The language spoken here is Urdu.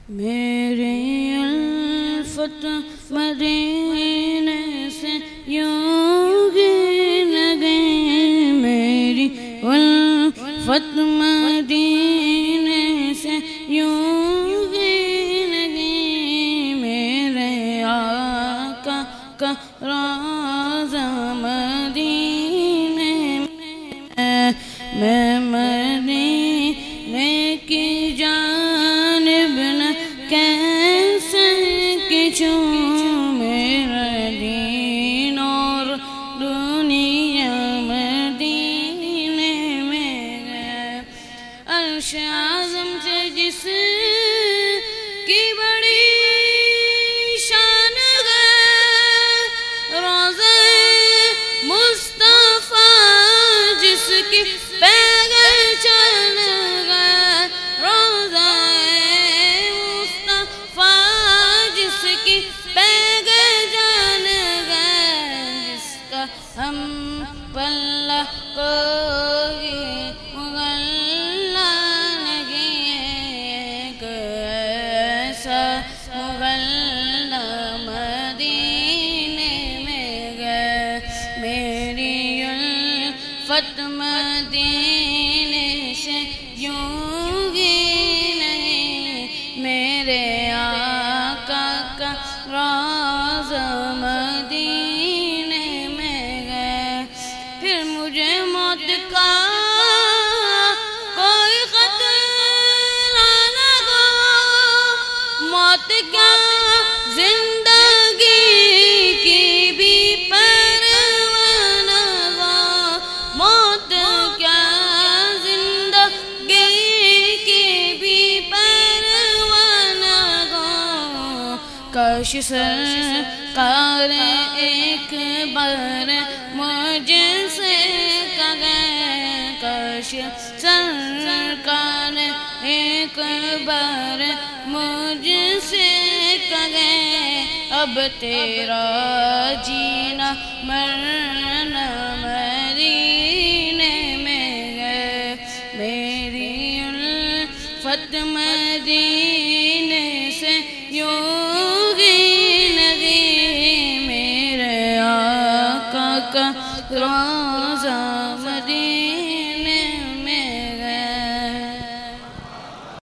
میری الفت مدینے سے یوں ہی لگے، میری الفت مدینے سے یوں ہی لگے، میرے آقا کا روضہ مدینے میں مدینے کی جانب نہ کیسے کچھوں، میرا دین اور دنیا مدینے میں ہے۔ عرش اعظم سے جس کی بڑی شان ہے، روضہ مصطفیٰ جس کی چل گئے، روضہ مصطفیٰ جس کی پیگ جان گئے، جس کا ہم پلہ کوئی مغلہ نہیں ہے، ایک ایسا مغلہ مدینے میں گئے، میری الفت مدینے سے یوں ہی نہیں، میرے آقا کا روضہ مدینے میں گئے۔ پھر مجھے موت کا کوئی خطرہ نہ ہو، موت کیا زندگی کی بھی پرواہ نہ ہو، موت کیا زندگی کی بھی پرواہ نہ ہو، کاش سرکار ایک بار مجھ سے کہے، کاش سرکار ایک بار مجھ سے کہے، اب تیرا جینا مرنا مدینے میں ہے، میری الفت مدینے سے یوں ہی لگی، میرے آقا کا